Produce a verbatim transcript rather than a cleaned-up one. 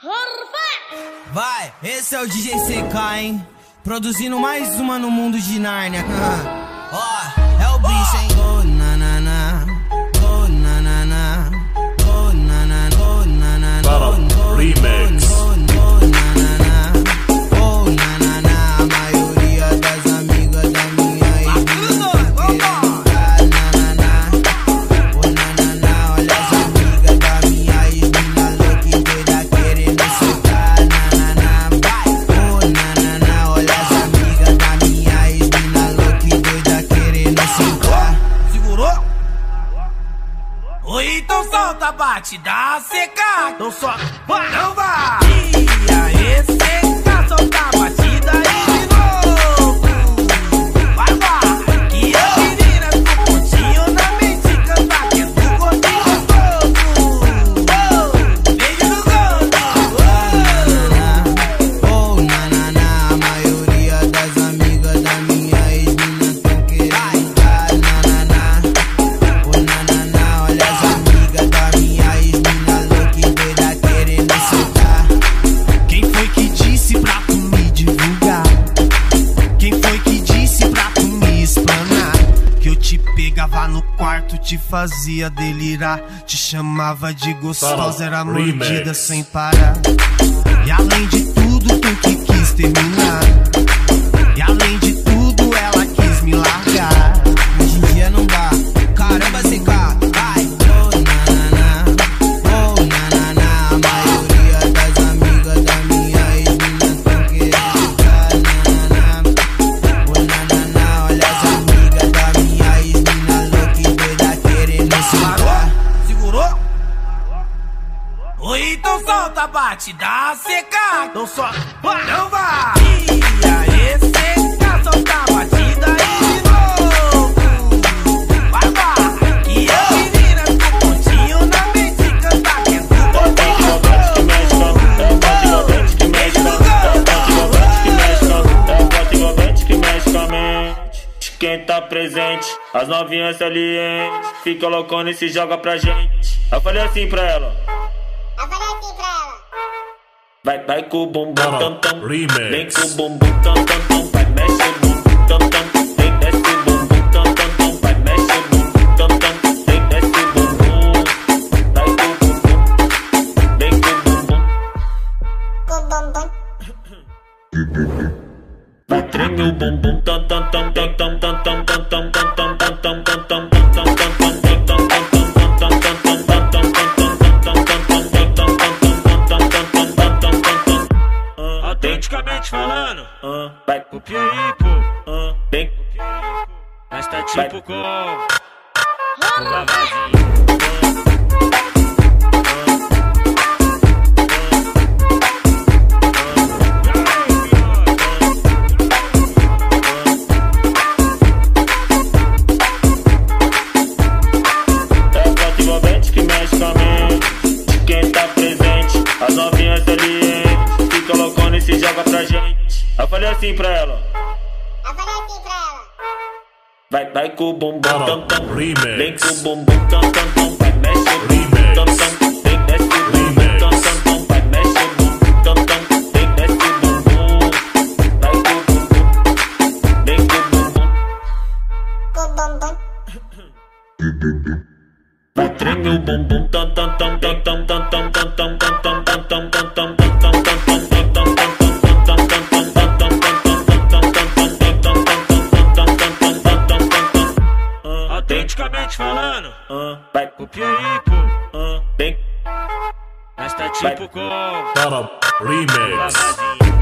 Vai, esse é o D J C K, hein? Produzindo mais uma no mundo de Nárnia. Ó, oh, é o bicho, hein? Oh, na na na, oh, na na na, oh, na na na, oh, na na na, oh, remix. Oh, na na na, oh, na na na. A maioria das amigas da minha ex-mina querendo dar na na na, oh, na na na. Olha as amigas da minha ex-mina louca e doida querendo soltar na na na. Vai, oh, na na na. Olha as amigas da minha ex-mina louca e doida querendo soltar. Segurou? Oi, então solta a batida seca. Então só vai, não vai. E aí, seca, solta a batida aí de novo. Vai, vai. Que a menina ficou pontinho na mente cantar que é do gordinho gostoso. Beijo do gordo. Oh, na na na. A maioria das amigas da minha ex-mina tão querendo dar na na na, oh, na na na. Olha as amigas da minha ex-mina louca e doida querendo soltar. Quem foi que disse pra tu me divulgar? Quem foi que disse pra tu me explanar? Que eu te pegava no quarto, te fazia delirar, te chamava de gostosa, era mordida sem parar. E além de tudo, tu que quis terminar. E além de tudo, ela quis me largar. Hoje em dia não dá. Caramba, C K, vai. Oh, na na na, oh, na na na. A maioria das amigas da minha ex-mina tão querendo dar na na na, oh, na na na. Olha as amigas da minha ex-mina louca e doida querendo soltar. Segurou? Oi, então solta a batida seca. Então só vai, não vai. E aí, seca, solta a batida aí de novo. Vai, vai. Que a menina ficou pontinho na mente cantar que é do gordinho gostoso. Quem tá presente, as novinhas salientes, fica loucona e se joga pra gente. Eu falei assim pra ela. Eu falei assim pra ela. Vai, vai com o bumbum tam tam, Remix. vem com o bumbum tam tam tam, vai mexe o bumbum tam tam, vem desce o bumbum tam tam tam, vai mexe o bumbum tam tam, vem desce o bumbum, vai com o bumbum, vem com o bumbum, Com o bumbum. vai treme o bumbum tam tam tam tam tam tam tam tam tam tam tam tam tam tam tam tam tam. Autenticamente falando, Uh, vai, copia aí, pô. uh, vem, Copia aí, pô. Mas tá Vai. tipo com o Lavazinho. é o forte envolvente que mexe com a mente de quem tá presente. As novinhas salientes, fica loucona e se joga pra gente. Eu falei assim pra ela. Eu falei assim pra ela. Vai, vai com o bumbum tam tam, Remix. vem com o bumbum tam tam tam, vai mexe o bumbum tam tam, vem desce o bumbum tam tam tam, vai mexe o bumbum tam tam, vem desce o bumbum, vai com o bumbum, vem com o bumbum, Com o bumbum. vai treme o bumbum tam tam tam tam tam tam tam tam tam tam tam tam tam tam tam tam tam. Autenticamente falando, Uh, vai, copia aí, pô. uh, vem, Mas tá tipo com o Remix. Lavazinho.